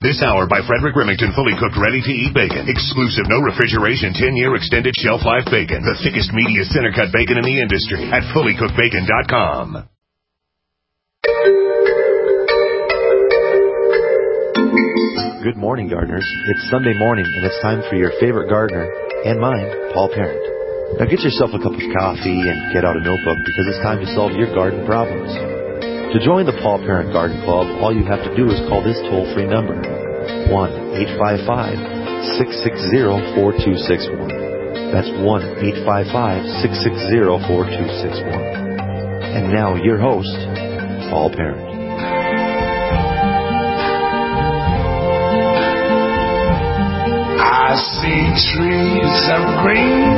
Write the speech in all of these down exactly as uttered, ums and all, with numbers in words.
This hour by Frederick Remington, fully cooked, ready-to-eat bacon. Exclusive, no refrigeration, ten-year extended shelf life bacon. The thickest, meatiest center-cut bacon in the industry at fully cooked bacon dot com. Good morning, gardeners. It's Sunday morning, and it's time for your favorite gardener, and mine, Paul Parent. Now get yourself a cup of coffee and get out a notebook, because it's time to solve your garden problems. To join the Paul Parent Garden Club, all you have to do is call this toll-free number, one eight five five, six six zero, four two six one. That's one eight five five, six six zero, four two six one. And now, your host, Paul Parent. I see trees of green,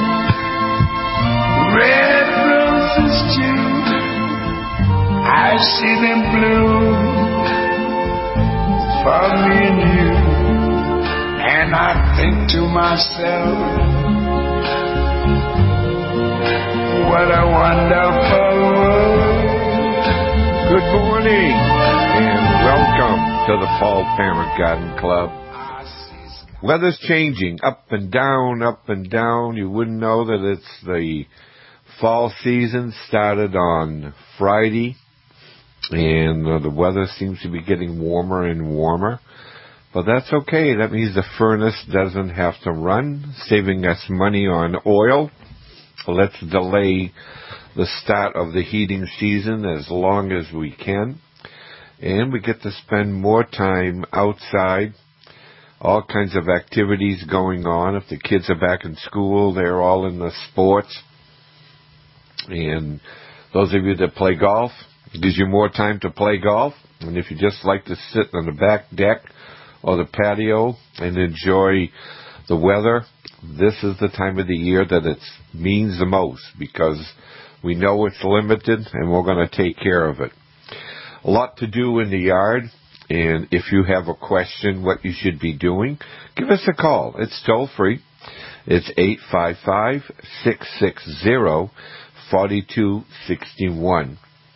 red roses too. I see them bloom for me and you, and I think to myself, what a wonderful world. Good morning, and welcome to the Paul Parent Garden Club. Weather's changing, up and down, up and down. You wouldn't know that it's the fall season started on Friday. And uh, the weather seems to be getting warmer and warmer. But that's okay. That means the furnace doesn't have to run, saving us money on oil. Let's delay the start of the heating season as long as we can. And we get to spend more time outside. All kinds of activities going on. If the kids are back in school, they're all in the sports. And those of you that play golf, it gives you more time to play golf. And if you just like to sit on the back deck or the patio and enjoy the weather, this is the time of the year that it means the most, because we know it's limited and we're going to take care of it. A lot to do in the yard. And if you have a question what you should be doing, give us a call. It's toll free. It's eight five five, six six zero, four two six one.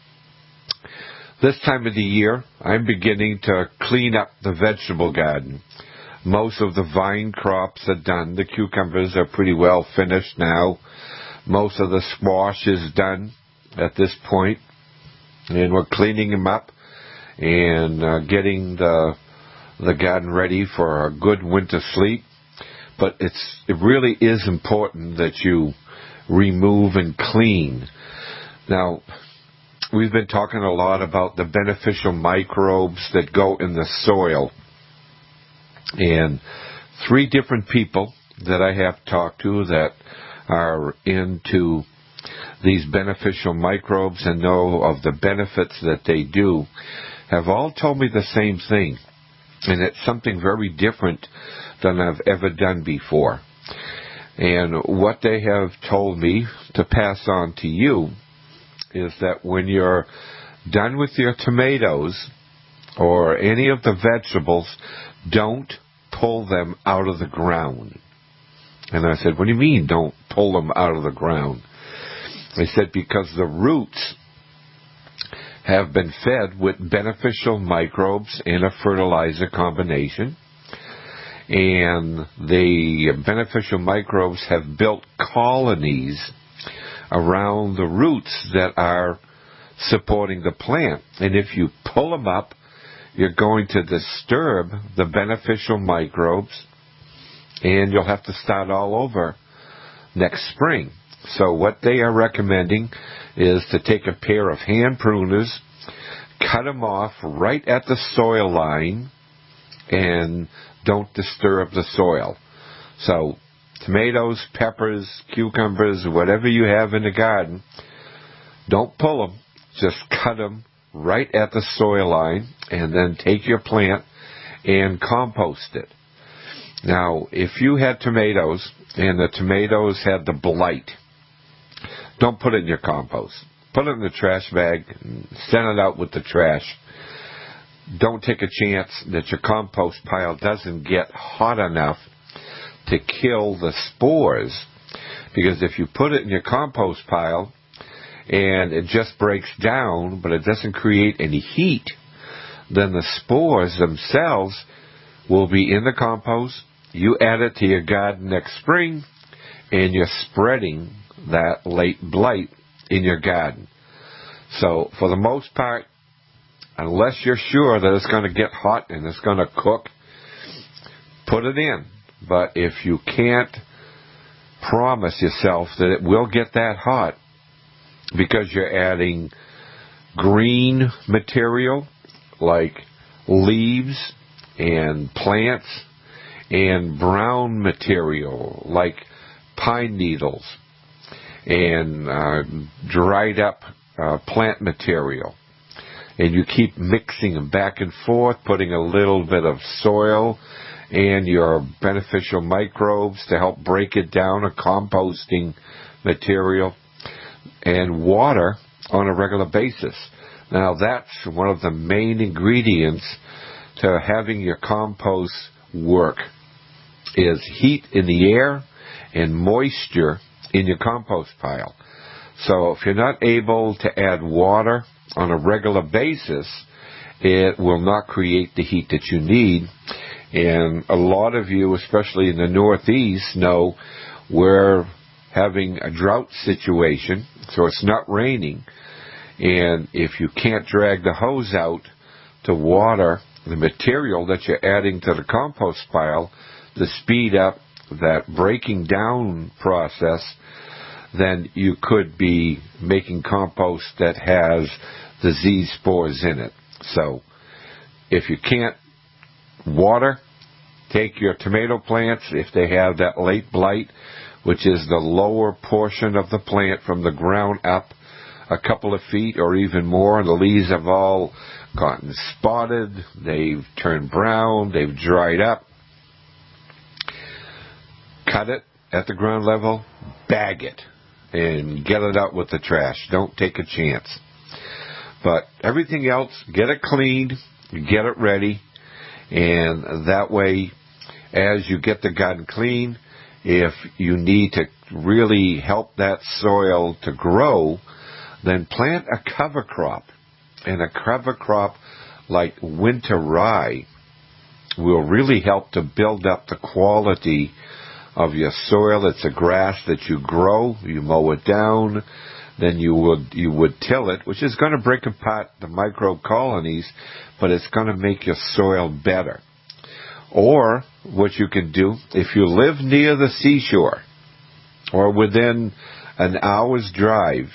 This time of the year, I'm beginning to clean up the vegetable garden. Most of the vine crops are done. The cucumbers are pretty well finished now. Most of the squash is done at this point. And we're cleaning them up and uh, getting the the garden ready for a good winter sleep. But it's it really is important that you remove and clean. Now, we've been talking a lot about the beneficial microbes that go in the soil. And three different people that I have talked to that are into these beneficial microbes and know of the benefits that they do have all told me the same thing. And it's something very different than I've ever done before. And what they have told me to pass on to you is that when you're done with your tomatoes or any of the vegetables, don't pull them out of the ground. And I said, what do you mean don't pull them out of the ground? They said because the roots have been fed with beneficial microbes in a fertilizer combination. And the beneficial microbes have built colonies around the roots that are supporting the plant. And if you pull them up, you're going to disturb the beneficial microbes, and you'll have to start all over next spring. So what they are recommending is to take a pair of hand pruners, cut them off right at the soil line, and don't disturb the soil. So tomatoes, peppers, cucumbers, whatever you have in the garden, don't pull them. Just cut them right at the soil line, and then take your plant and compost it. Now, if you had tomatoes and the tomatoes had the blight, don't put it in your compost. Put it in the trash bag and send it out with the trash. Don't take a chance that your compost pile doesn't get hot enough to kill the spores. Because if you put it in your compost pile and it just breaks down, but it doesn't create any heat, then the spores themselves will be in the compost. You add it to your garden next spring, and you're spreading that late blight in your garden. So for the most part, unless you're sure that it's going to get hot and it's going to cook, put it in. But if you can't promise yourself that it will get that hot because you're adding green material like leaves and plants and brown material like pine needles and uh, dried up uh, plant material, and you keep mixing them back and forth, putting a little bit of soil and your beneficial microbes to help break it down, a composting material, and water on a regular basis. Now that's one of the main ingredients to having your compost work, is heat in the air and moisture in your compost pile. So if you're not able to add water on a regular basis, it will not create the heat that you need. And a lot of you, especially in the Northeast, know we're having a drought situation, so it's not raining. And if you can't drag the hose out to water the material that you're adding to the compost pile to speed up that breaking down process, then you could be making compost that has disease spores in it. So if you can't water, take your tomato plants, if they have that late blight, which is the lower portion of the plant from the ground up a couple of feet or even more, and the leaves have all gotten spotted, they've turned brown, they've dried up. Cut it at the ground level, bag it, and get it out with the trash. Don't take a chance. But everything else, get it cleaned, get it ready, and that way, as you get the garden clean, if you need to really help that soil to grow, then plant a cover crop. And a cover crop like winter rye will really help to build up the quality of your soil. It's a grass that you grow, you mow it down, then you would you would till it, which is going to break apart the microbe colonies, but it's going to make your soil better. Or what you can do, if you live near the seashore or within an hour's drive,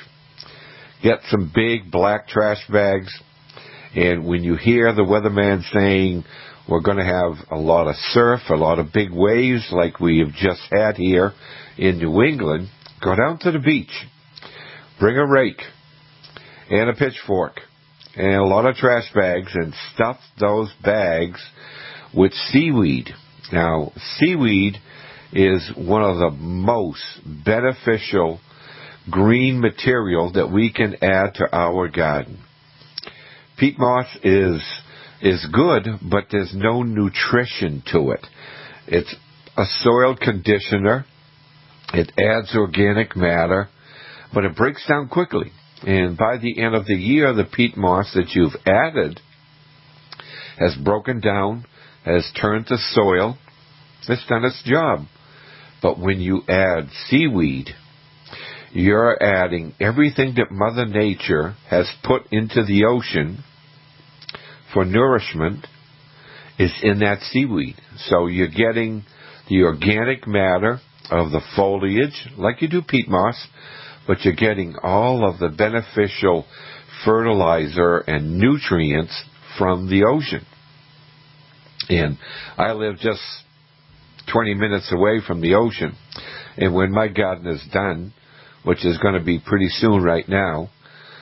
get some big black trash bags, and when you hear the weatherman saying we're going to have a lot of surf, a lot of big waves like we have just had here in New England, go down to the beach. Bring a rake and a pitchfork and a lot of trash bags and stuff those bags with seaweed. Now, seaweed is one of the most beneficial green material that we can add to our garden. Peat moss is is good, but there's no nutrition to it. It's a soil conditioner. It adds organic matter, but it breaks down quickly. And by the end of the year, the peat moss that you've added has broken down, has turned to soil. It's done its job. But when you add seaweed, you're adding everything that Mother Nature has put into the ocean for nourishment is in that seaweed. So you're getting the organic matter of the foliage, like you do peat moss, but you're getting all of the beneficial fertilizer and nutrients from the ocean. And I live just twenty minutes away from the ocean, and when my garden is done, which is going to be pretty soon right now,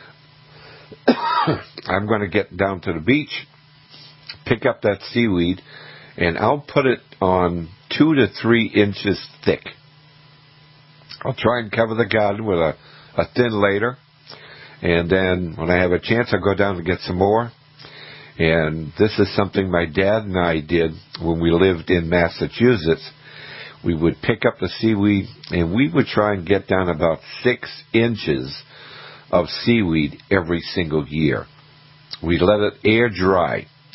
I'm going to get down to the beach, pick up that seaweed, and I'll put it on two to three inches thick. I'll try and cover the garden with a, a thin layer, and then when I have a chance, I'll go down and get some more. And this is something my dad and I did when we lived in Massachusetts. We would pick up the seaweed, and we would try and get down about six inches of seaweed every single year. We let it air dry.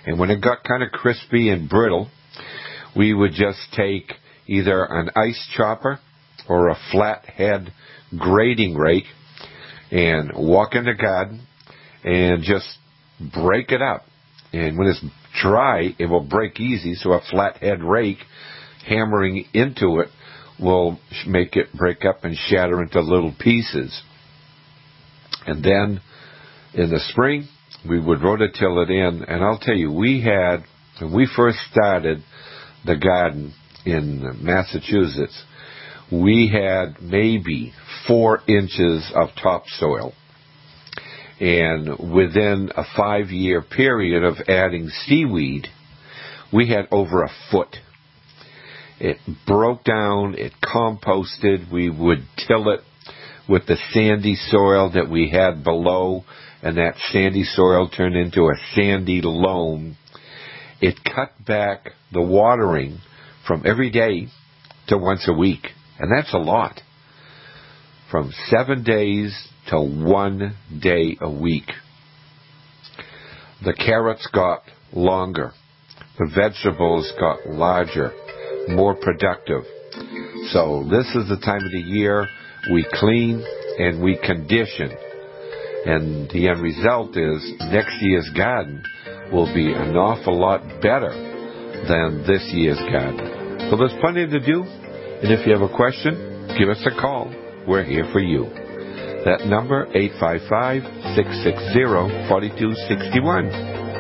And when it got kind of crispy and brittle, we would just take either an ice chopper or a flathead grading rake and walk in the garden and just break it up. And when it's dry, it will break easy, so a flathead rake hammering into it will make it break up and shatter into little pieces. And then in the spring, we would rototill it in, and I'll tell you, we had, when we first started the garden in Massachusetts, we had maybe four inches of topsoil. And within a five-year period of adding seaweed, we had over a foot. It broke down, it composted, we would till it with the sandy soil that we had below, and that sandy soil turned into a sandy loam. It cut back the watering from every day to once a week, and that's a lot. From seven days to one day a week. The carrots got longer. The vegetables got larger, more productive. So this is the time of the year we clean and we condition. And the end result is next year's garden will be an awful lot better than this year's garden. So there's plenty to do. And if you have a question, give us a call. We're here for you. That number, eight five five, six six zero, four two six one.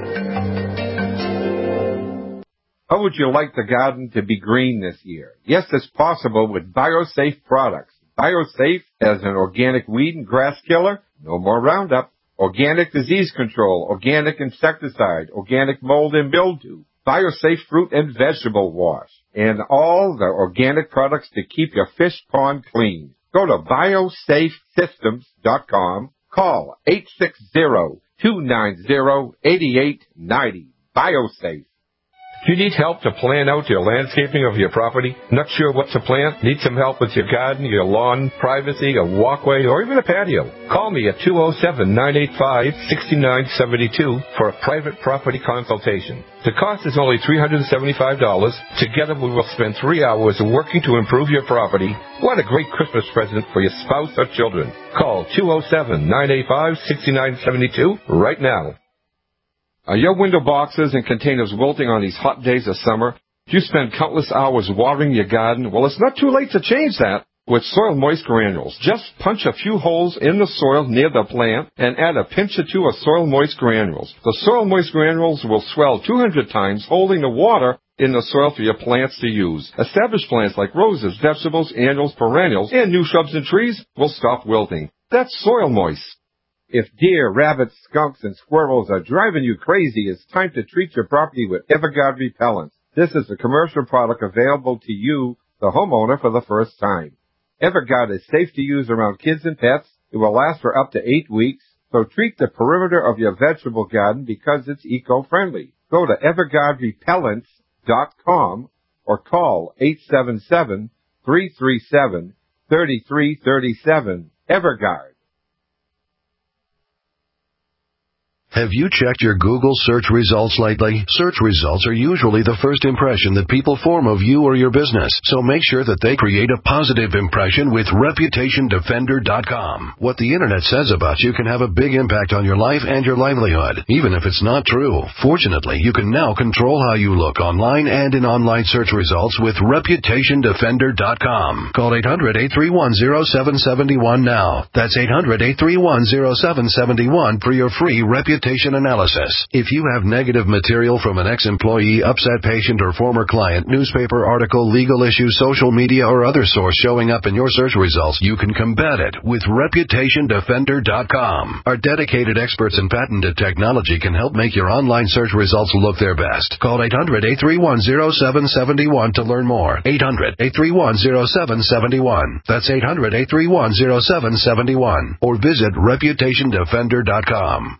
How would you like the garden to be green this year? Yes, it's possible with BioSafe products. BioSafe as an organic weed and grass killer, no more Roundup, organic disease control, organic insecticide, organic mold and mildew, BioSafe fruit and vegetable wash, and all the organic products to keep your fish pond clean. Go to biosafe systems dot com. Call eight six zero, two nine zero, eight eight nine zero. BioSafe. Do you need help to plan out your landscaping of your property? Not sure what to plant? Need some help with your garden, your lawn, privacy, a walkway, or even a patio? Call me at two oh seven, nine eight five, six nine seven two for a private property consultation. The cost is only three hundred seventy-five dollars. Together we will spend three hours working to improve your property. What a great Christmas present for your spouse or children. Call two oh seven, nine eight five, six nine seven two right now. Are your window boxes and containers wilting on these hot days of summer? Do you spend countless hours watering your garden? Well, it's not too late to change that with Soil Moist Granules. Just punch a few holes in the soil near the plant and add a pinch or two of Soil Moist Granules. The Soil Moist Granules will swell two hundred times, holding the water in the soil for your plants to use. Established plants like roses, vegetables, annuals, perennials, and new shrubs and trees will stop wilting. That's Soil Moist. If deer, rabbits, skunks, and squirrels are driving you crazy, it's time to treat your property with Everguard Repellent. This is a commercial product available to you, the homeowner, for the first time. Everguard is safe to use around kids and pets. It will last for up to eight weeks. So treat the perimeter of your vegetable garden because it's eco-friendly. Go to everguard repellents dot com or call eight seven seven, three three seven, three three three seven. Everguard. Have you checked your Google search results lately? Search results are usually the first impression that people form of you or your business, so make sure that they create a positive impression with reputation defender dot com. What the Internet says about you can have a big impact on your life and your livelihood, even if it's not true. Fortunately, you can now control how you look online and in online search results with reputation defender dot com. Call eight hundred, eight three one, zero seven seven one now. That's eight hundred, eight three one, zero seven seven one for your free reputation analysis. If you have negative material from an ex-employee, upset patient, or former client, newspaper article, legal issue, social media, or other source showing up in your search results, you can combat it with reputation defender dot com. Our dedicated experts in patented technology can help make your online search results look their best. Call eight hundred, eight three one, zero seven seven one to learn more. eight hundred, eight three one, zero seven seven one. That's eight hundred, eight three one, zero seven seven one. Or visit reputation defender dot com.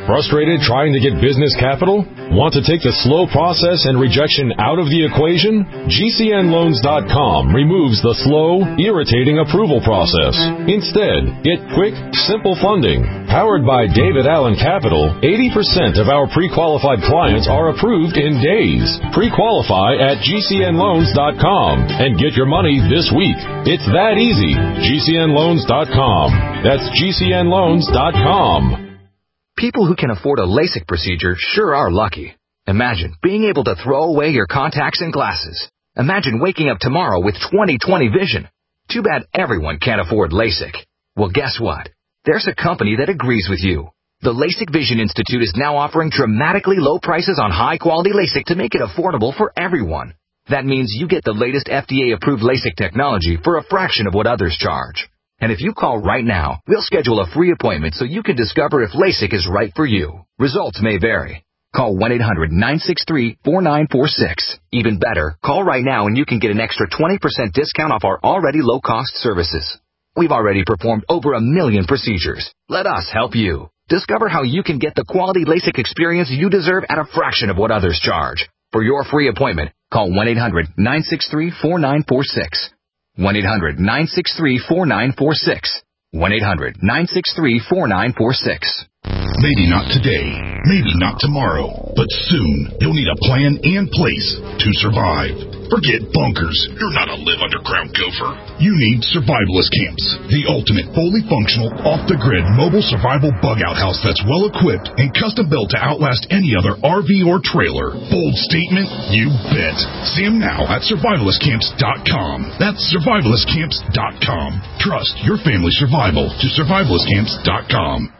Frustrated trying to get business capital? Want to take the slow process and rejection out of the equation? G C N loans dot com removes the slow, irritating approval process. Instead, get quick, simple funding. Powered by David Allen Capital, eighty percent of our pre-qualified clients are approved in days. Pre-qualify at G C N loans dot com and get your money this week. It's that easy. G C N loans dot com. That's G C N loans dot com. People who can afford a LASIK procedure sure are lucky. Imagine being able to throw away your contacts and glasses. Imagine waking up tomorrow with twenty twenty vision. Too bad everyone can't afford LASIK. Well, guess what? There's a company that agrees with you. The LASIK Vision Institute is now offering dramatically low prices on high-quality LASIK to make it affordable for everyone. That means you get the latest F D A-approved LASIK technology for a fraction of what others charge. And if you call right now, we'll schedule a free appointment so you can discover if LASIK is right for you. Results may vary. Call one eight hundred nine six three four nine four six. Even better, call right now and you can get an extra twenty percent discount off our already low-cost services. We've already performed over a million procedures. Let us help you. Discover how you can get the quality LASIK experience you deserve at a fraction of what others charge. For your free appointment, call one eight hundred nine six three four nine four six. one eight hundred nine six three four nine four six. one eight hundred nine six three four nine four six. Maybe not today, maybe not tomorrow, but soon you'll need a plan and place to survive. Forget bunkers. You're not a live underground gopher. You need Survivalist Camps, the ultimate fully functional, off-the-grid mobile survival bug-out house that's well-equipped and custom-built to outlast any other R V or trailer. Bold statement? You bet. See them now at survivalist camps dot com. That's survivalist camps dot com. Trust your family's survival to survivalist camps dot com.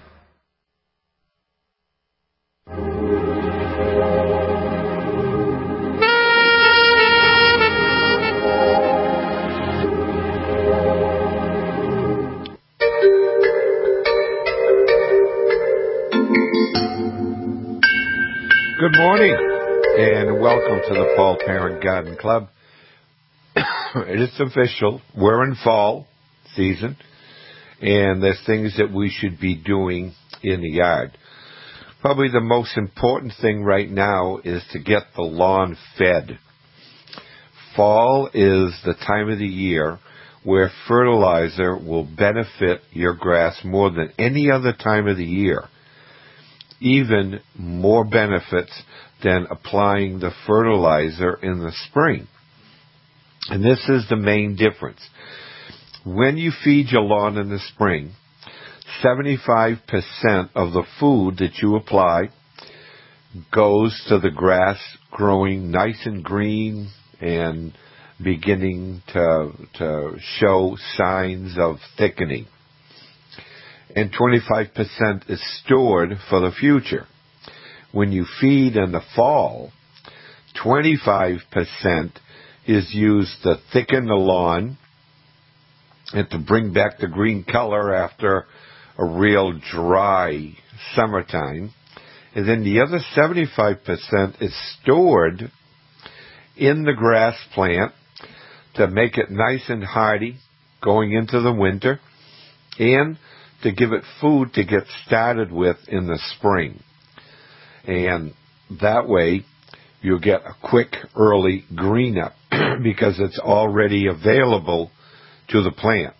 Good morning, and welcome to the Paul Parent Garden Club. It is official. We're in fall season, and there's things that we should be doing in the yard. Probably the most important thing right now is to get the lawn fed. Fall is the time of the year where fertilizer will benefit your grass more than any other time of the year. Even more benefits than applying the fertilizer in the spring. And this is the main difference. When you feed your lawn in the spring, seventy-five percent of the food that you apply goes to the grass growing nice and green and beginning to, to show signs of thickening. And twenty-five percent is stored for the future. When you feed in the fall, twenty-five percent is used to thicken the lawn and to bring back the green color after a real dry summertime. And then the other seventy-five percent is stored in the grass plant to make it nice and hardy going into the winter and to give it food to get started with in the spring. And that way you'll get a quick early green up because it's already available to the plant.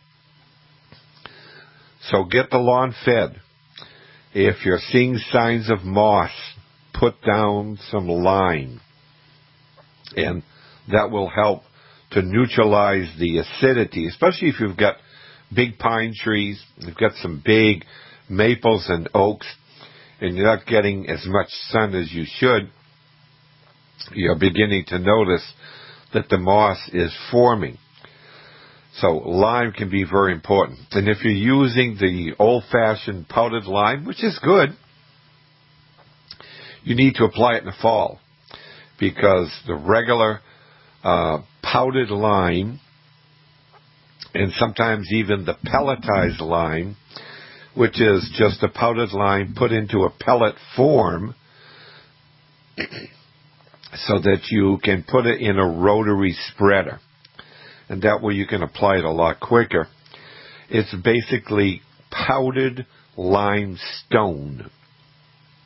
So get the lawn fed. If you're seeing signs of moss, put down some lime, and that will help to neutralize the acidity, especially if you've got big pine trees, you've got some big maples and oaks, and you're not getting as much sun as you should. You're beginning to notice that the moss is forming. So lime can be very important. And if you're using the old-fashioned powdered lime, which is good, you need to apply it in the fall, because the regular uh, powdered lime, and sometimes even the pelletized lime, which is just a powdered lime put into a pellet form so that you can put it in a rotary spreader. And that way you can apply it a lot quicker. It's basically powdered limestone.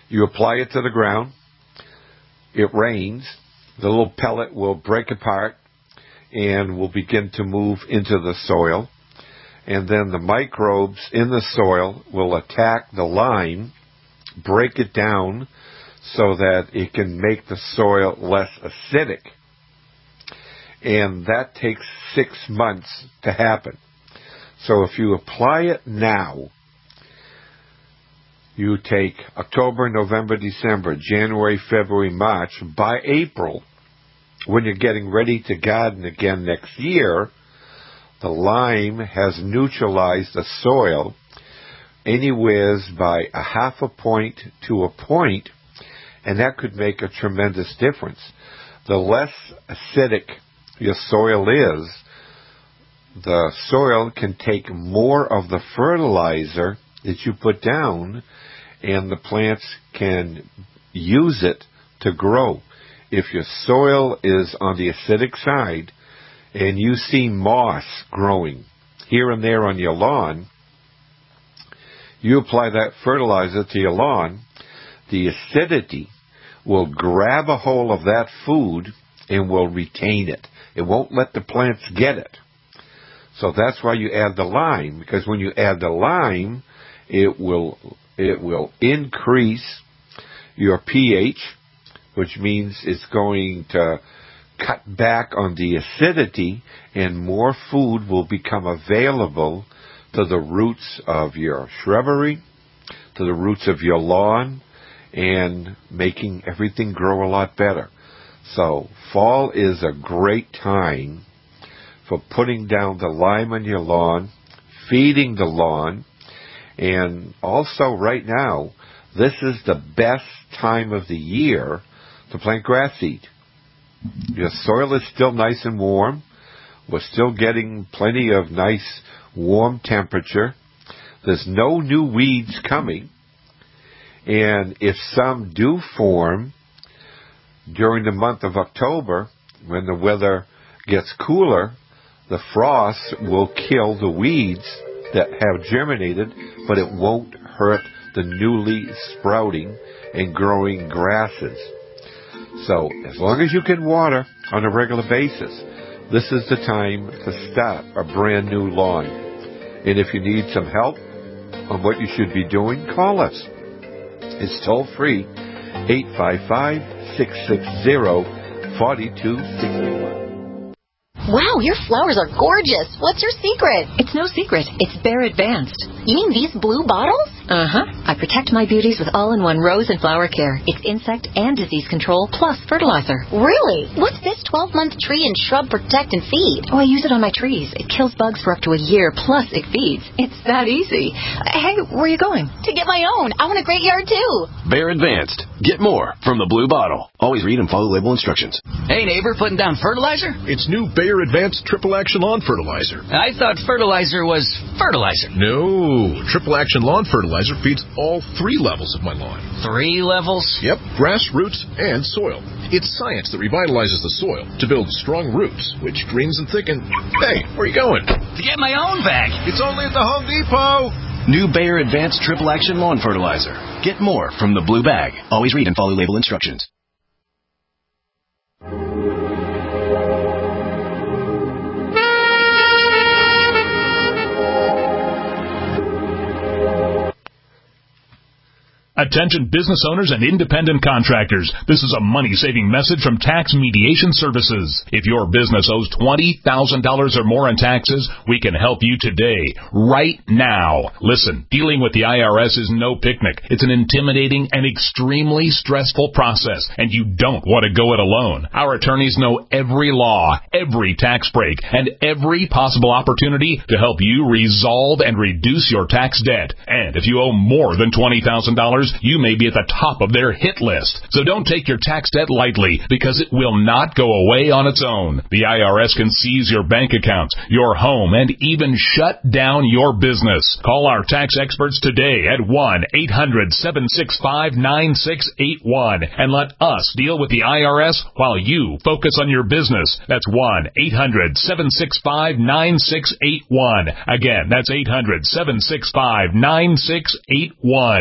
You apply it to the ground. It rains. The little pellet will break apart and will begin to move into the soil. And then the microbes in the soil will attack the lime, break it down so that it can make the soil less acidic. And that takes six months to happen. So if you apply it now, you take October, November, December, January, February, March. By April, when you're getting ready to garden again next year, the lime has neutralized the soil anywhere by a half a point to a point, and that could make a tremendous difference. The less acidic your soil is, the soil can take more of the fertilizer that you put down, and the plants can use it to grow. If your soil is on the acidic side and you see moss growing here and there on your lawn, you apply that fertilizer to your lawn, the acidity will grab a hold of that food and will retain it. It won't let the plants get it. So that's why you add the lime, because when you add the lime, it will it will increase your pH, which means it's going to cut back on the acidity, and more food will become available to the roots of your shrubbery, to the roots of your lawn, and making everything grow a lot better. So fall is a great time for putting down the lime on your lawn, feeding the lawn, and also right now, this is the best time of the year to plant grass seed. Your soil is still nice and warm. We're still getting plenty of nice warm temperature. There's no new weeds coming. And if some do form during the month of October, when the weather gets cooler, the frost will kill the weeds that have germinated, but it won't hurt the newly sprouting and growing grasses. So as long as you can water on a regular basis, this is the time to start a brand new lawn. And if you need some help on what you should be doing, call us. It's toll free, eight five five, six six zero, four two six one. Wow, your flowers are gorgeous. What's your secret? It's no secret. It's Bare Advanced. You mean these blue bottles? Uh-huh. I protect my beauties with all-in-one rose and flower care. It's insect and disease control plus fertilizer. Really? What's this twelve-month tree and shrub protect and feed? Oh, I use it on my trees. It kills bugs for up to a year, plus it feeds. It's that easy. Hey, where are you going? To get my own. I want a great yard, too. Bare Advanced. Get more from the blue bottle. Always read and follow label instructions. Hey, neighbor, putting down fertilizer? It's new Bare Advanced Triple Action Lawn Fertilizer. I thought fertilizer was fertilizer. No. Triple Action Lawn Fertilizer feeds all three levels of my lawn. Three levels? Yep. Grass, roots, and soil. It's science that revitalizes the soil to build strong roots, which greens and thicken. Hey, where are you going? To get my own bag. It's only at the Home Depot. New Bare Advanced Triple Action Lawn Fertilizer. Get more from the blue bag. Always read and follow label instructions. Attention business owners and independent contractors. This is a money-saving message from Tax Mediation Services. If your business owes twenty thousand dollars or more in taxes, we can help you today, right now. Listen, dealing with the I R S is no picnic. It's an intimidating and extremely stressful process, and you don't want to go it alone. Our attorneys know every law, every tax break, and every possible opportunity to help you resolve and reduce your tax debt. And if you owe more than twenty thousand dollars, you may be at the top of their hit list. So don't take your tax debt lightly, because it will not go away on its own. The I R S can seize your bank accounts, your home, and even shut down your business. Call our tax experts today at one eight hundred, seven six five, nine six eight one and let us deal with the I R S while you focus on your business. That's one eight hundred, seven six five, nine six eight one. Again, that's eight hundred, seven six five, nine six eight one.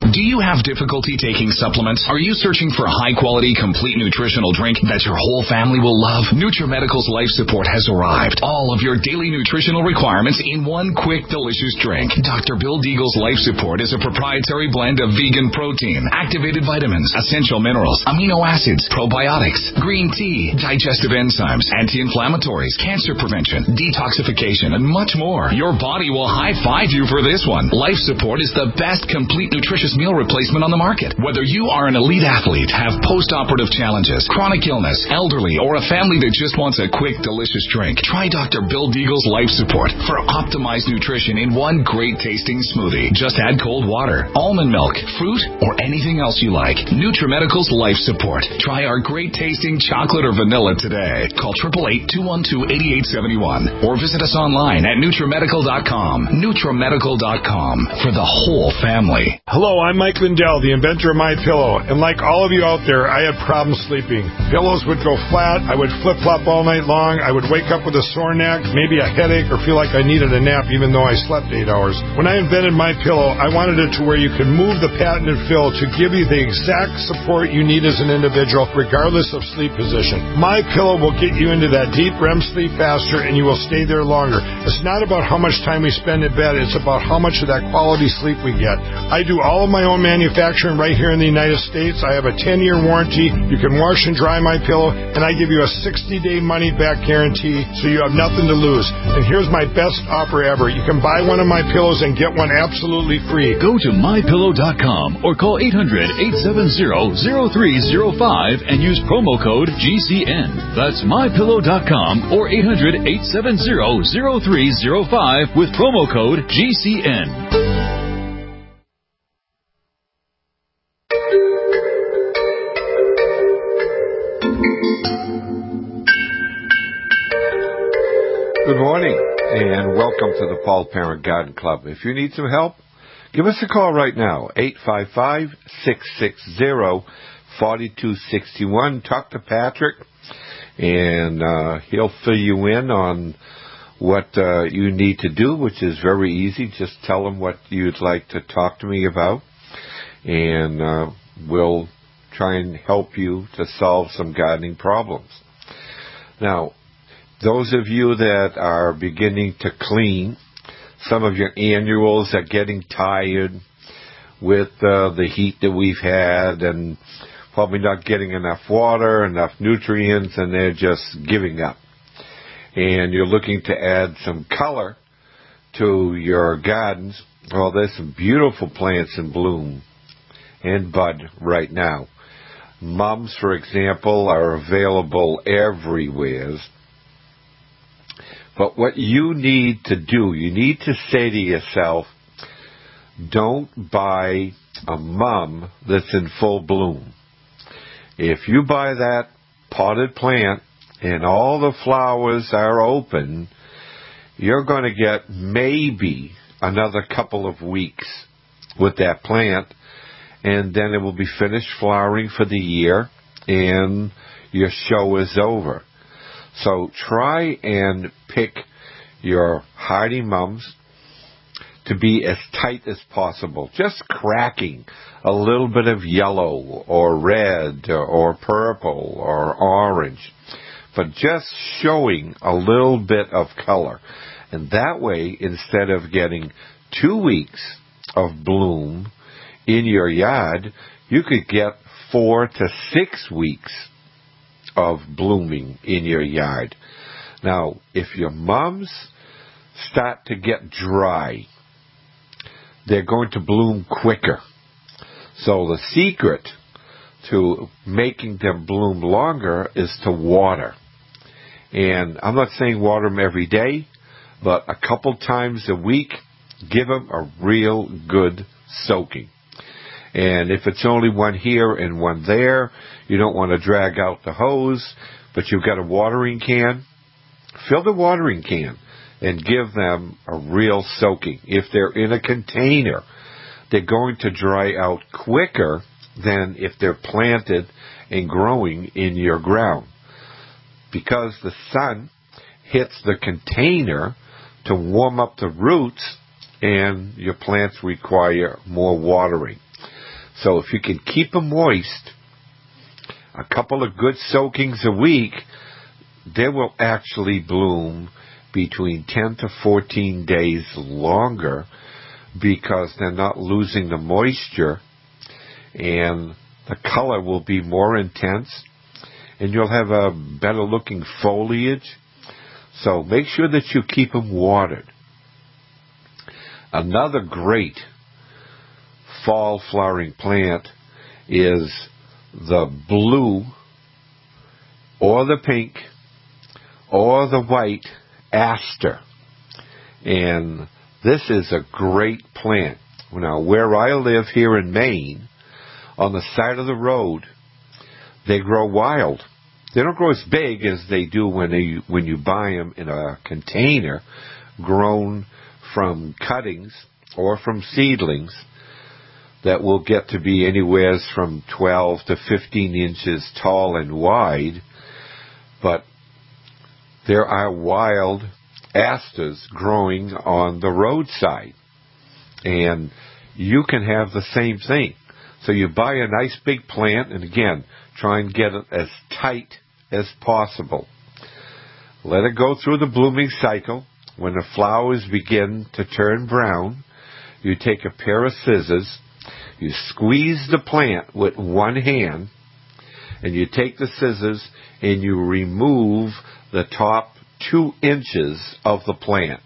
Do you have difficulty taking supplements? Are you searching for a high-quality, complete nutritional drink that your whole family will love? NutriMedical's Life Support has arrived. All of your daily nutritional requirements in one quick, delicious drink. Doctor Bill Deagle's Life Support is a proprietary blend of vegan protein, activated vitamins, essential minerals, amino acids, probiotics, green tea, digestive enzymes, anti-inflammatories, cancer prevention, detoxification, and much more. Your body will high-five you for this one. Life Support is the best complete nutritious meal replacement on the market. Whether you are an elite athlete, have post-operative challenges, chronic illness, elderly, or a family that just wants a quick, delicious drink, try Doctor Bill Deagle's Life Support for optimized nutrition in one great-tasting smoothie. Just add cold water, almond milk, fruit, or anything else you like. NutriMedical's Life Support. Try our great-tasting chocolate or vanilla today. Call eight eight eight, two one two, eight eight seven one or visit us online at NutriMedical dot com. NutriMedical dot com for the whole family. Hello, I'm Mike Lindell, the inventor of MyPillow, and like all of you out there, I had problems sleeping. Pillows would go flat, I would flip-flop all night long, I would wake up with a sore neck, maybe a headache, or feel like I needed a nap even though I slept eight hours. When I invented MyPillow, I wanted it to where you could move the patented fill to give you the exact support you need as an individual, regardless of sleep position. MyPillow will get you into that deep R E M sleep faster, and you will stay there longer. It's not about how much time we spend in bed, it's about how much of that quality sleep we get. I do all of my own manufacturing right here in the United States. I have a ten-year warranty. You can wash and dry my pillow, and I give you a sixty-day money-back guarantee, so you have nothing to lose. And here's my best offer ever. You can buy one of my pillows and get one absolutely free. Go to my pillow dot com or call eight hundred, eight seven zero, zero three zero five and use promo code G C N. That's my pillow dot com or eight hundred, eight seven zero, zero three zero five with promo code G C N. Good morning, and welcome to the Paul Parent Garden Club. If you need some help, give us a call right now, eight five five, six six zero, four two six one. Talk to Patrick, and uh, he'll fill you in on what uh, you need to do, which is very easy. Just tell him what you'd like to talk to me about, and uh, we'll try and help you to solve some gardening problems. Now, those of you that are beginning to clean, some of your annuals are getting tired with uh, the heat that we've had and probably not getting enough water, enough nutrients, and they're just giving up. And you're looking to add some color to your gardens. Well, there's some beautiful plants in bloom and bud right now. Mums, for example, are available everywhere. But what you need to do, you need to say to yourself, don't buy a mum that's in full bloom. If you buy that potted plant and all the flowers are open, you're going to get maybe another couple of weeks with that plant, and then it will be finished flowering for the year, and your show is over. So try and pick your hardy mums to be as tight as possible, just cracking a little bit of yellow or red or purple or orange, but just showing a little bit of color. And that way, instead of getting two weeks of bloom in your yard, you could get four to six weeks of blooming in your yard. Now, if your mums start to get dry, they're going to bloom quicker. So the secret to making them bloom longer is to water. And I'm not saying water them every day, but a couple times a week, give them a real good soaking. And if it's only one here and one there, you don't want to drag out the hose, but you've got a watering can, fill the watering can and give them a real soaking. If they're in a container, they're going to dry out quicker than if they're planted and growing in your ground, because the sun hits the container to warm up the roots, and your plants require more watering. So if you can keep them moist, a couple of good soakings a week, they will actually bloom between ten to fourteen days longer because they're not losing the moisture, and the color will be more intense, and you'll have a better looking foliage. So make sure that you keep them watered. Another great fall flowering plant is the blue or the pink or the white aster. And this is a great plant. Now, where I live here in Maine, on the side of the road, they grow wild. They don't grow as big as they do when they when you buy them in a container, grown from cuttings or from seedlings that will get to be anywhere from twelve to fifteen inches tall and wide. But there are wild asters growing on the roadside, and you can have the same thing. So you buy a nice big plant, and again, try and get it as tight as possible. Let it go through the blooming cycle. When the flowers begin to turn brown, you take a pair of scissors, you squeeze the plant with one hand, and you take the scissors and you remove the top two inches of the plant.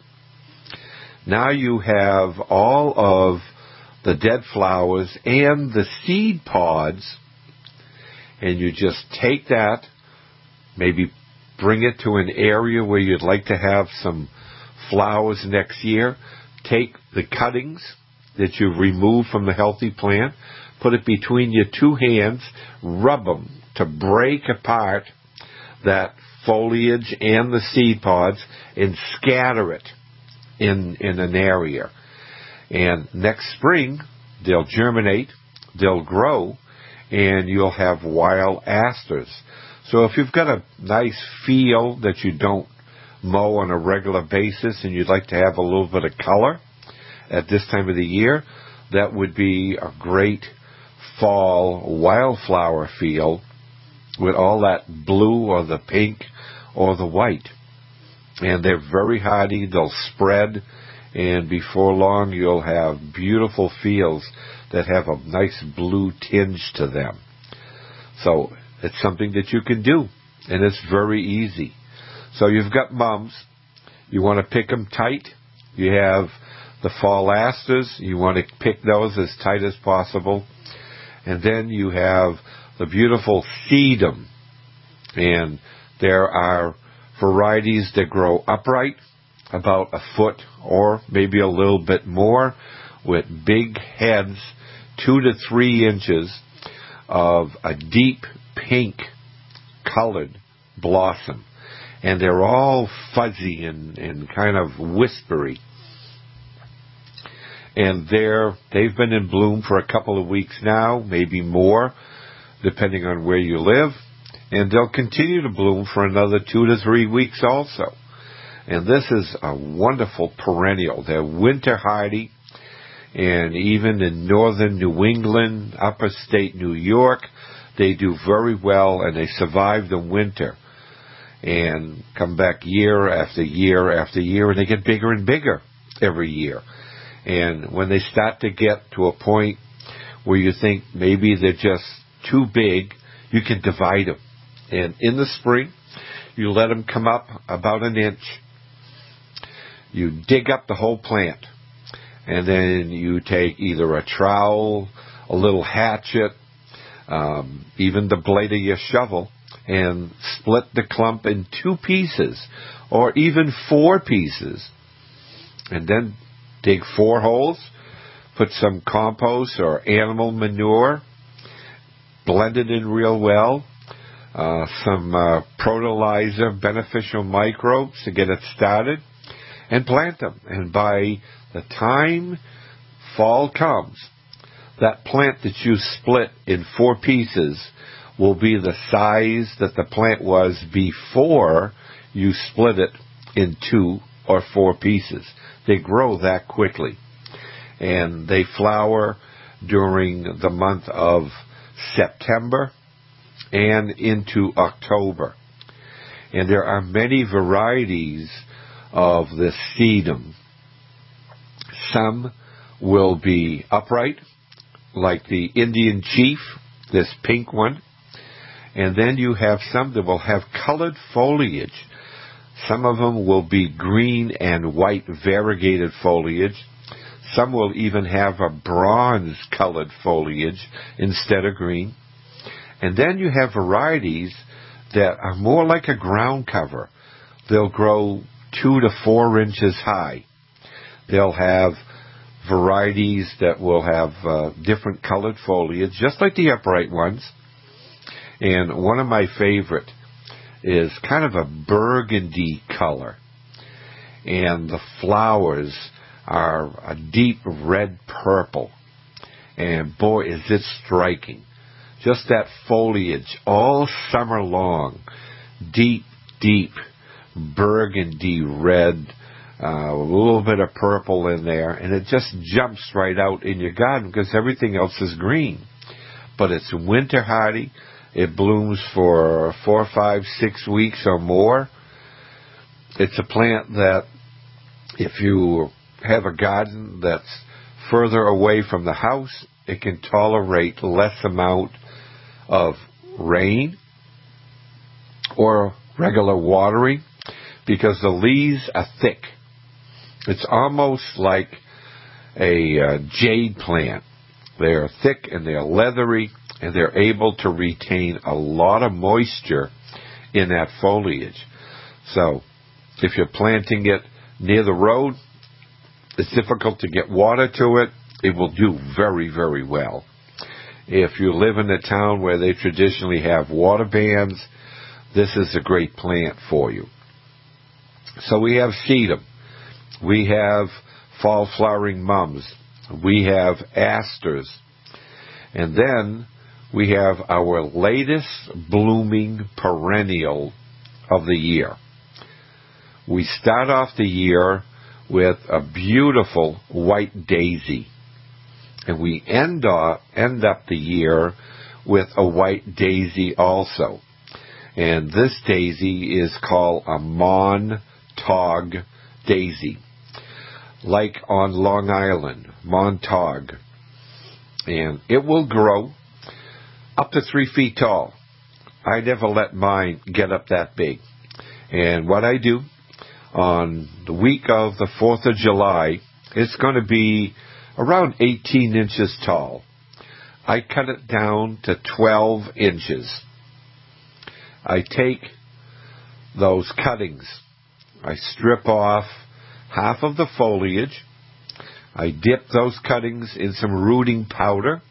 Now you have all of the dead flowers and the seed pods, and you just take that, maybe bring it to an area where you'd like to have some flowers next year. Take the cuttings that you've removed from the healthy plant, put it between your two hands, rub them to break apart that foliage and the seed pods, and scatter it in, in an area. And next spring, they'll germinate, they'll grow, and you'll have wild asters. So if you've got a nice field that you don't mow on a regular basis and you'd like to have a little bit of color at this time of the year, that would be a great fall wildflower field with all that blue or the pink or the white. And they're very hardy, they'll spread, and before long you'll have beautiful fields that have a nice blue tinge to them. So it's something that you can do, and it's very easy. So you've got mums, you want to pick them tight. You have the fall asters, you want to pick those as tight as possible. And then you have the beautiful sedum, and there are varieties that grow upright, about a foot or maybe a little bit more, with big heads, two to three inches of a deep pink colored blossom. And they're all fuzzy and, and kind of whispery. And they're, they've been in bloom for a couple of weeks now, maybe more, depending on where you live. And they'll continue to bloom for another two to three weeks also. And this is a wonderful perennial. They're winter hardy. And even in northern New England, upper state New York, they do very well, and they survive the winter and come back year after year after year, and they get bigger and bigger every year. And when they start to get to a point where you think maybe they're just too big, you can divide them. And in the spring, you let them come up about an inch. You dig up the whole plant, and then you take either a trowel, a little hatchet, um, even the blade of your shovel, and split the clump in two pieces, or even four pieces. And then dig four holes, put some compost or animal manure, blend it in real well, uh, some uh, Protolizer beneficial microbes to get it started, and plant them. And by the time fall comes, that plant that you split in four pieces will be the size that the plant was before you split it in two or four pieces. They grow that quickly. And they flower during the month of September and into October. And there are many varieties of the sedum. Some will be upright, like the Indian Chief, this pink one. And then you have some that will have colored foliage. Some of them will be green and white variegated foliage. Some will even have a bronze-colored foliage instead of green. And then you have varieties that are more like a ground cover. They'll grow two to four inches high. They'll have varieties that will have uh, different colored foliage, just like the upright ones. And one of my favorite is kind of a burgundy color. And the flowers are a deep red purple. And boy, is it striking. Just that foliage all summer long. Deep, deep burgundy red. Uh, a little bit of purple in there. And it just jumps right out in your garden because everything else is green. But it's winter hardy. It blooms for four, five, six weeks or more. It's a plant that if you have a garden that's further away from the house, it can tolerate less amount of rain or regular watering because the leaves are thick. It's almost like a uh, jade plant. They're thick and they're leathery and they're able to retain a lot of moisture in that foliage. So if you're planting it near the road, it's difficult to get water to it. It will do very, very well. If you live in a town where they traditionally have water bans, this is a great plant for you. So we have sedum. We have fall flowering mums. We have asters. And then we have our latest blooming perennial of the year. We start off the year with a beautiful white daisy. And we end up, end up the year with a white daisy also. And this daisy is called a Montauk daisy. Like on Long Island, Montauk. And it will grow up to three feet tall. I never let mine get up that big. And what I do, on the week of the fourth of July, it's going to be around eighteen inches tall. I cut it down to twelve inches. I take those cuttings. I strip off half of the foliage. I dip those cuttings in some rooting powder.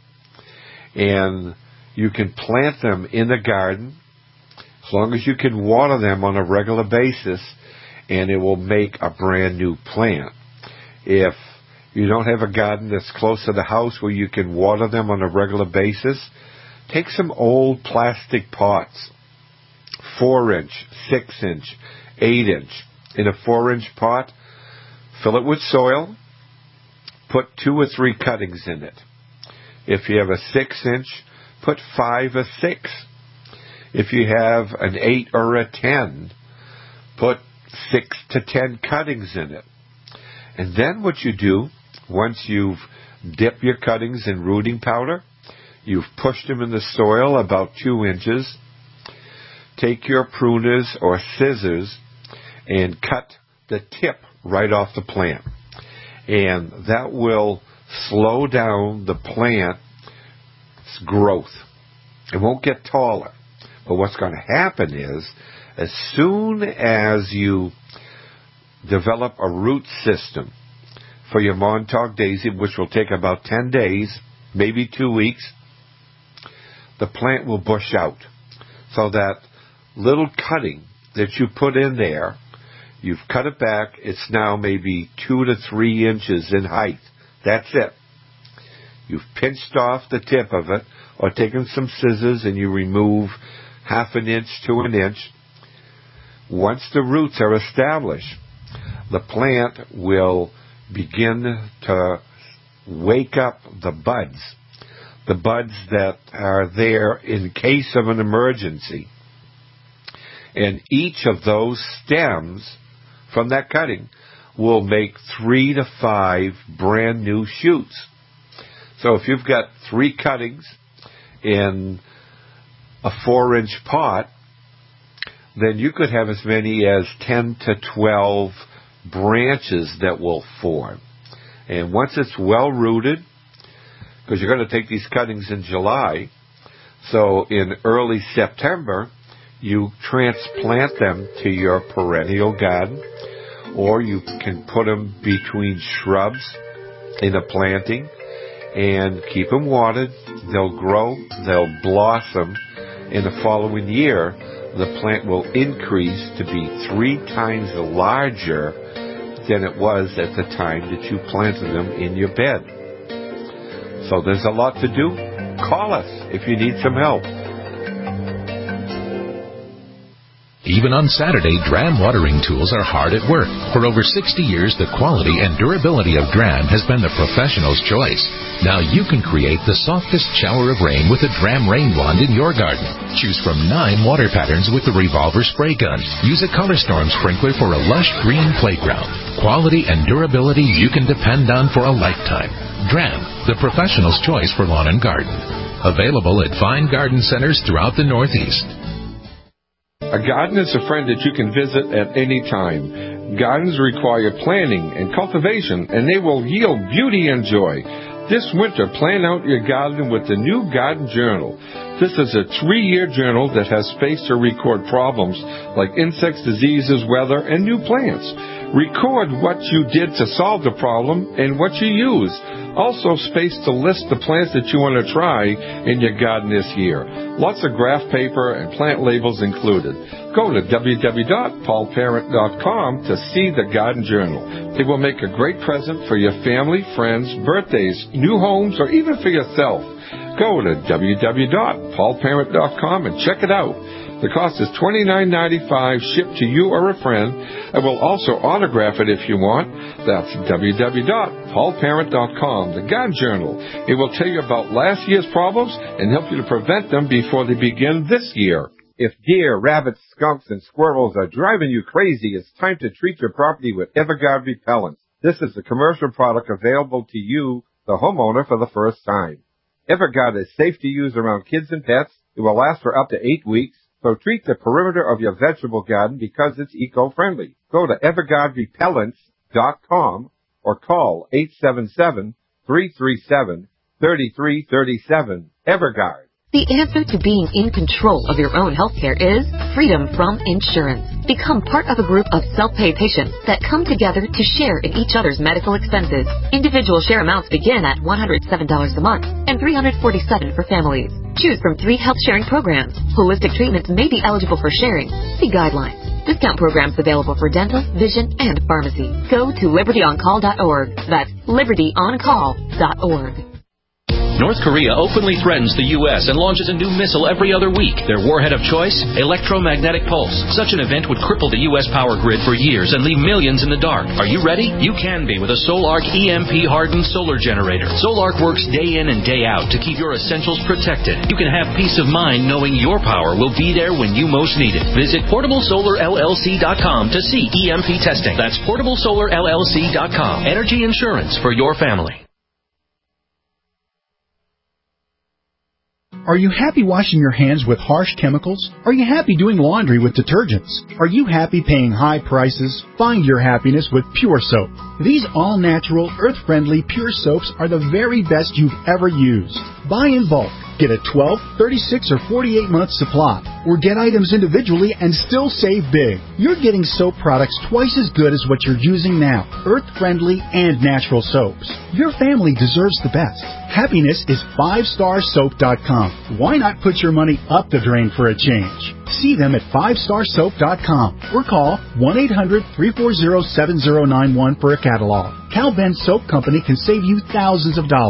And you can plant them in the garden as long as you can water them on a regular basis, and it will make a brand new plant. If you don't have a garden that's close to the house where you can water them on a regular basis, take some old plastic pots, four inch, six inch, eight inch. In a four inch pot, fill it with soil, put two or three cuttings in it. If you have a six inch, put five or six. If you have an eight or a ten, put six to ten cuttings in it. And then what you do, once you've dipped your cuttings in rooting powder, you've pushed them in the soil about two inches, take your pruners or scissors and cut the tip right off the plant. And that will slow down the plant's growth. It won't get taller. But what's going to happen is, as soon as you develop a root system for your Montauk daisy, which will take about ten days, maybe two weeks, the plant will bush out. So that little cutting that you put in there, you've cut it back, it's now maybe two to three inches in height. That's it. You've pinched off the tip of it, or taken some scissors and you remove half an inch to an inch. Once the roots are established, the plant will begin to wake up the buds, the buds that are there in case of an emergency. And each of those stems from that cutting will make three to five brand new shoots. So if you've got three cuttings in a four-inch pot, then you could have as many as ten to twelve branches that will form. And once it's well rooted, because you're going to take these cuttings in July, so in early September, you transplant them to your perennial garden, or you can put them between shrubs in a planting and keep them watered. They'll grow, they'll blossom. In the following year, the plant will increase to be three times larger than it was at the time that you planted them in your bed. So there's a lot to do. Call us if you need some help. Even on Saturday, Dram watering tools are hard at work. For over sixty years, the quality and durability of Dram has been the professional's choice. Now you can create the softest shower of rain with a Dram rain wand in your garden. Choose from nine water patterns with the revolver spray gun. Use a Color Storm sprinkler for a lush green playground. Quality and durability you can depend on for a lifetime. Dram, the professional's choice for lawn and garden. Available at fine garden centers throughout the Northeast. A garden is a friend that you can visit at any time. Gardens require planning and cultivation, and they will yield beauty and joy. This winter, plan out your garden with the new Garden Journal. This is a three-year journal that has space to record problems like insects, diseases, weather, and new plants. Record what you did to solve the problem and what you used. Also space to list the plants that you want to try in your garden this year. Lots of graph paper and plant labels included. Go to w w w dot paul parent dot com to see the Garden Journal. It will make a great present for your family, friends, birthdays, new homes, or even for yourself. Go to w w w dot paul parent dot com and check it out. The cost is twenty-nine ninety-five, shipped to you or a friend. I will also autograph it if you want. That's w w w dot paul parent dot com, the Garden Journal. It will tell you about last year's problems and help you to prevent them before they begin this year. If deer, rabbits, skunks, and squirrels are driving you crazy, it's time to treat your property with Everguard Repellents. This is a commercial product available to you, the homeowner, for the first time. Everguard is safe to use around kids and pets. It will last for up to eight weeks. So treat the perimeter of your vegetable garden because it's eco-friendly. Go to everguard repellents dot com or call eight seven seven, three three seven, three three three seven. Everguard. The answer to being in control of your own healthcare is freedom from insurance. Become part of a group of self-pay patients that come together to share in each other's medical expenses. Individual share amounts begin at one hundred seven dollars a month and three hundred forty-seven dollars for families. Choose from three health sharing programs. Holistic treatments may be eligible for sharing. See guidelines. Discount programs available for dental, vision, and pharmacy. Go to liberty on call dot org. That's liberty on call dot org. North Korea openly threatens the U S and launches a new missile every other week. Their warhead of choice? Electromagnetic pulse. Such an event would cripple the U S power grid for years and leave millions in the dark. Are you ready? You can be with a Solarc E M P-hardened solar generator. Solarc works day in and day out to keep your essentials protected. You can have peace of mind knowing your power will be there when you most need it. Visit portable solar L L C dot com to see E M P testing. That's portable solar L L C dot com. Energy insurance for your family. Are you happy washing your hands with harsh chemicals? Are you happy doing laundry with detergents? Are you happy paying high prices? Find your happiness with Pure Soap. These all-natural, earth-friendly Pure Soaps are the very best you've ever used. Buy in bulk. Get a twelve, thirty-six, or forty-eight month supply. Or get items individually and still save big. You're getting soap products twice as good as what you're using now. Earth-friendly and natural soaps. Your family deserves the best. Happiness is five star soap dot com. Why not put your money up the drain for a change? See them at five star soap dot com or call one eight hundred, three four zero, seven zero nine one for a catalog. Cal Ben Soap Company can save you thousands of dollars.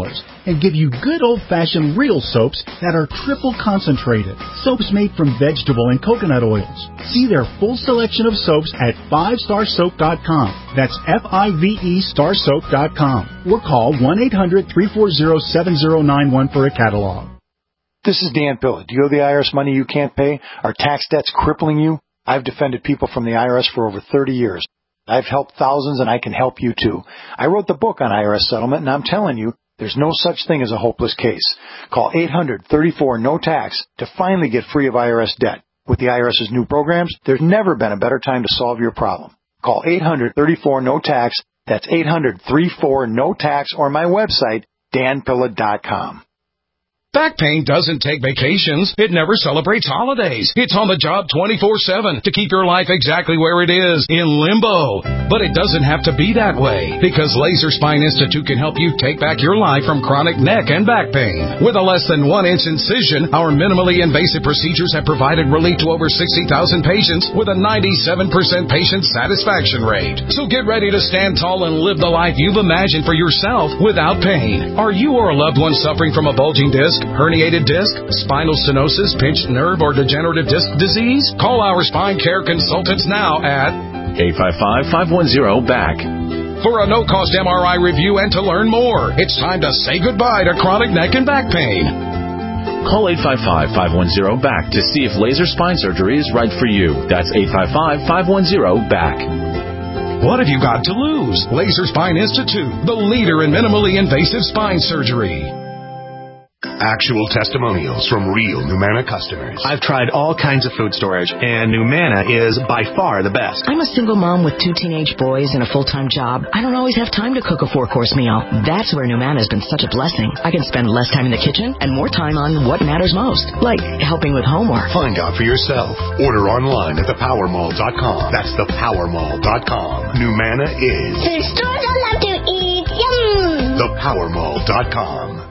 and give you good old-fashioned real soaps that are triple concentrated. Soaps made from vegetable and coconut oils. See their full selection of soaps at five star soap dot com. That's F I V E star soap dot com. Or call one eight hundred, three four zero, seven zero nine one for a catalog. This is Dan Pilla. Do you owe the I R S money you can't pay? Are tax debts crippling you? I've defended people from the I R S for over thirty years. I've helped thousands, and I can help you, too. I wrote the book on I R S settlement, and I'm telling you, there's no such thing as a hopeless case. Call eight hundred, thirty-four, N O T A X to finally get free of I R S debt. With the I R S's new programs, there's never been a better time to solve your problem. Call eight hundred, thirty-four, N O T A X. That's eight hundred, thirty-four, N O T A X, or my website, dan pilla dot com. Back pain doesn't take vacations. It never celebrates holidays. It's on the job twenty-four seven to keep your life exactly where it is, in limbo. But it doesn't have to be that way, because Laser Spine Institute can help you take back your life from chronic neck and back pain. With a less than one inch incision, our minimally invasive procedures have provided relief to over sixty thousand patients with a ninety-seven percent patient satisfaction rate. So get ready to stand tall and live the life you've imagined for yourself without pain. Are you or a loved one suffering from a bulging disc, herniated disc, spinal stenosis, pinched nerve, or degenerative disc disease? Call our spine care consultants now at eight five five, five one zero, B A C. For a no-cost M R I review and to learn more. It's time to say goodbye to chronic neck and back pain. Call eight five five, five one zero, B A C to see if laser spine surgery is right for you. That's eight five five, five one zero, B A C. What have you got to lose? Laser Spine Institute, the leader in minimally invasive spine surgery. Actual testimonials from real Numana customers. I've tried all kinds of food storage, and Numana is by far the best. I'm a single mom with two teenage boys and a full-time job. I don't always have time to cook a four-course meal. That's where Numana has been such a blessing. I can spend less time in the kitchen and more time on what matters most, like helping with homework. Find out for yourself. Order online at the power mall dot com. That's the power mall dot com. Numana is food stores I love to eat. Yum! the power mall dot com.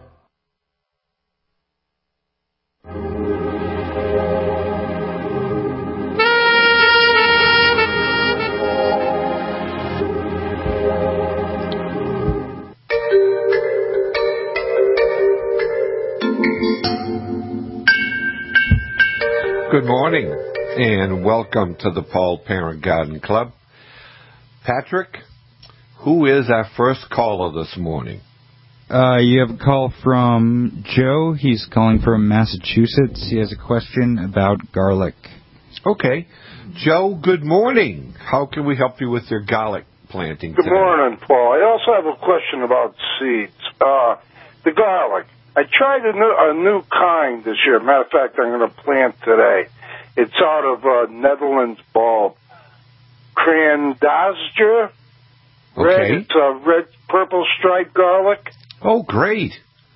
Good morning, and welcome to the Paul Parent Garden Club. Patrick, who is our first caller this morning? Uh, you have a call from Joe. He's calling from Massachusetts. He has a question about garlic. Okay. Joe, good morning. How can we help you with your garlic planting Good today? morning, Paul. I also have a question about seeds. Uh, the garlic. I tried a new, a new kind this year. Matter of fact, I'm going to plant today. It's out of uh, Netherlands bulb. Crandasger. Red. Okay. It's a red, purple striped garlic. Oh, great.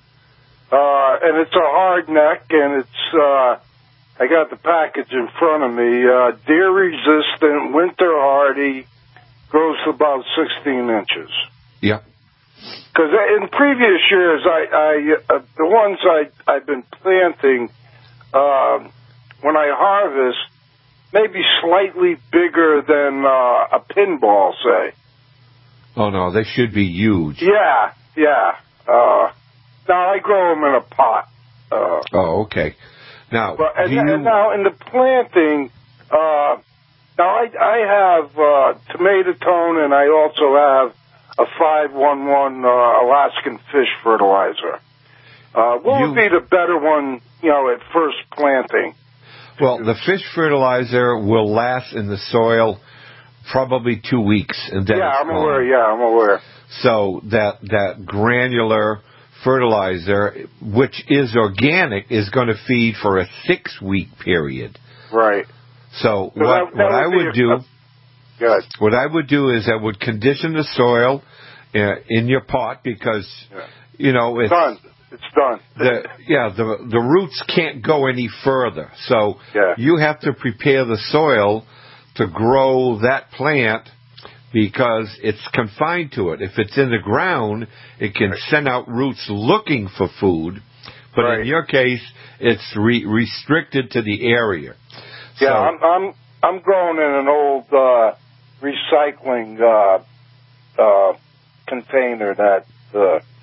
Uh, and it's a hard neck, and it's, uh, I got the package in front of me. Uh, deer resistant, winter hardy, grows to about sixteen inches. Yeah. Because in previous years, I, I uh, the ones I, I've been planting, uh, when I harvest, maybe slightly bigger than uh, a pinball, say. Oh, no, they should be huge. Yeah, yeah. Uh, now, I grow them in a pot. Uh, oh, okay. Now, but, and, do you... and now in the planting, uh, now I, I have uh, tomato tone, and I also have a five one one uh, Alaskan fish fertilizer. Uh, what you... would be the better one, you know, at first planting? Well, the fish fertilizer will last in the soil probably two weeks. And then yeah, it's I'm gone. aware. Yeah, I'm aware. So that that granular fertilizer, which is organic, is going to feed for a six-week period. Right. So, so what, that, that what I would a, do... A, Good. What I would do is I would condition the soil uh, in your pot because, yeah. you know, it's done. It's done. The, yeah, the the roots can't go any further. So yeah. you have to prepare the soil to grow that plant because it's confined to it. If it's in the ground, it can right. send out roots looking for food. But right. in your case, it's re- restricted to the area. Yeah, so, I'm, I'm I'm growing in an old uh, recycling uh, uh, container that uh,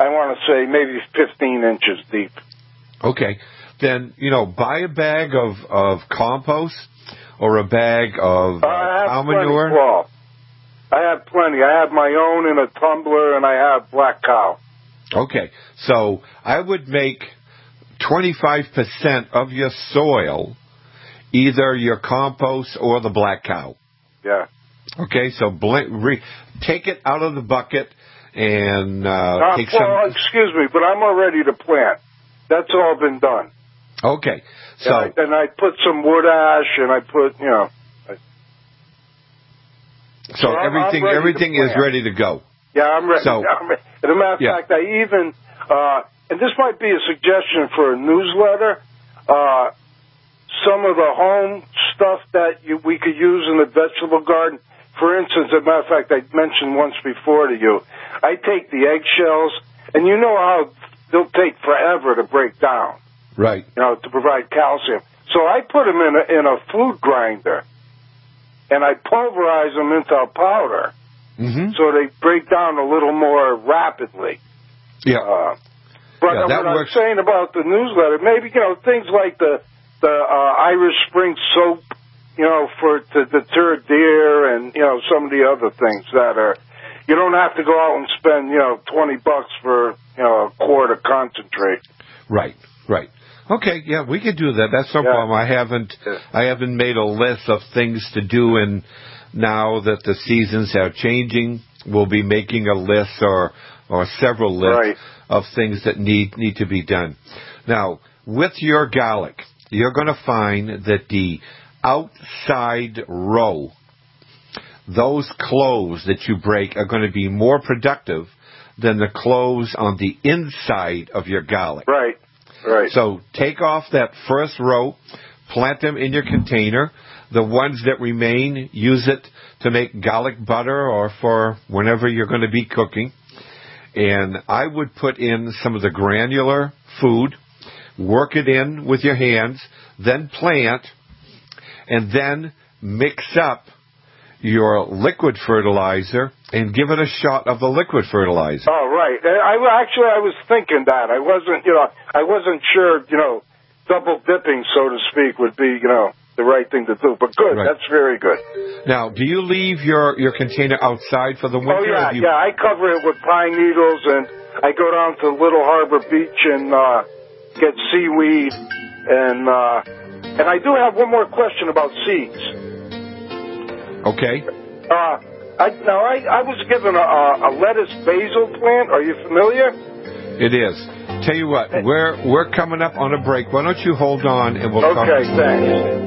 I want to say maybe fifteen inches deep. Okay. Then, you know, buy a bag of, of compost or a bag of uh, I have cow plenty, manure. Paul. I have plenty. I have my own in a tumbler, and I have black cow. Okay. So I would make twenty-five percent of your soil either your compost or the black cow. Yeah. Okay, so bl- re- take it out of the bucket and uh, uh, take Paul, some... excuse me, but I'm all ready to plant. That's all been done. Okay, so... And I, and I put some wood ash, and I put, you know... I, so, so I'm, everything I'm everything is ready to go. Yeah, I'm ready. So, I'm ready. As a matter of yeah. fact, I even... Uh, and this might be a suggestion for a newsletter. Uh, some of the home stuff that you, we could use in the vegetable garden. For instance, as a matter of fact, I mentioned once before to you, I take the eggshells, and you know how they'll take forever to break down. Right. You know, to provide calcium. So I put them in a, in a food grinder, and I pulverize them into a powder, mm-hmm. so they break down a little more rapidly. Yeah. Uh, but yeah, that what works. I'm saying about the newsletter, maybe, you know, things like the the uh, Irish Spring soap, you know, for to deter deer, and you know some of the other things that are. You don't have to go out and spend, you know, twenty bucks for, you know, a quart of concentrate. Right. Right. Okay, yeah, we could do that. That's no yeah. problem. I haven't, I haven't made a list of things to do, and now that the seasons are changing, we'll be making a list or or several lists right. of things that need need to be done. Now, with your garlic, you're going to find that the outside row, those cloves that you break are going to be more productive than the cloves on the inside of your garlic. Right. Right. So take off that first row, plant them in your container. The ones that remain, use it to make garlic butter or for whenever you're going to be cooking. And I would put in some of the granular food, work it in with your hands, then plant, and then mix up your liquid fertilizer and give it a shot of the liquid fertilizer. Oh, right. I, actually, I was thinking that. I wasn't, you know, I wasn't sure, you know, double dipping, so to speak, would be, you know, the right thing to do. But good, right. That's very good. Now, do you leave your, your container outside for the winter? Oh, yeah, you... yeah. I cover it with pine needles, and I go down to Little Harbor Beach and uh, get seaweed. And, uh, and I do have one more question about seeds. Okay. Uh, I, now, I, I was given a, a lettuce basil plant. Are you familiar? It is. Tell you what, we're we're coming up on a break. Why don't you hold on and we'll talk. Okay, thanks.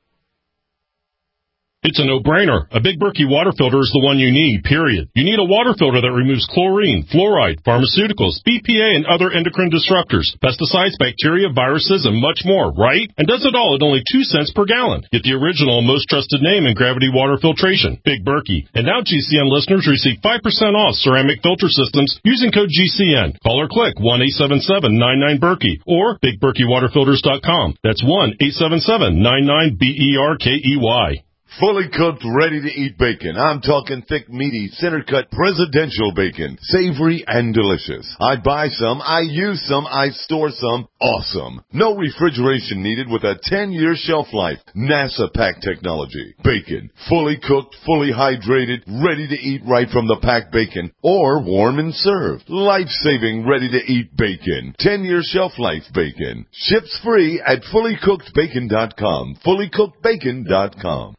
It's a no-brainer. A Big Berkey water filter is the one you need, period. You need a water filter that removes chlorine, fluoride, pharmaceuticals, B P A, and other endocrine disruptors, pesticides, bacteria, viruses, and much more, right? And does it all at only two cents per gallon. Get the original and most trusted name in gravity water filtration, Big Berkey. And now G C N listeners receive five percent off ceramic filter systems using code G C N. Call or click one eight seven seven nine nine Berkey or big berkey water filters dot com. That's one eight seven seven nine nine B E R K E Y. Fully cooked, ready-to-eat bacon. I'm talking thick, meaty, center-cut presidential bacon. Savory and delicious. I buy some, I use some, I store some. Awesome. No refrigeration needed with a ten-year shelf life. NASA pack technology. Bacon. Fully cooked, fully hydrated, ready to eat right from the packed bacon. Or warm and served. Life-saving, ready-to-eat bacon. ten-year shelf life bacon. Ships free at fully cooked bacon dot com. fully cooked bacon dot com.